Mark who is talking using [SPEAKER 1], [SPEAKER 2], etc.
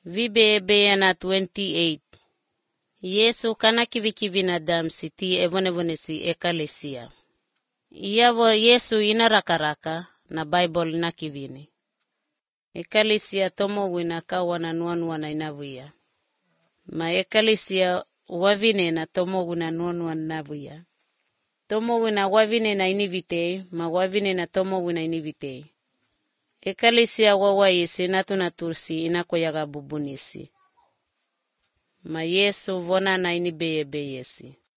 [SPEAKER 1] Vibeebeyana 28. Yesu kana kivikivina damsi ti evonevonesi ekalesia. Iyavo Yesu ina rakaraka na Bible na kivini. Ekalesia tomowina kawana nuanuana inavuya. Ma ekalesia wavinena tomowina nuanuana inavuya. Tomowina wavinena inivitei, ma wavinena tomowina inivitei. Ekalesia wawayesi natunatursi inakoyaga bubunisi. Ma Yesu vonana inibeyebeyesi.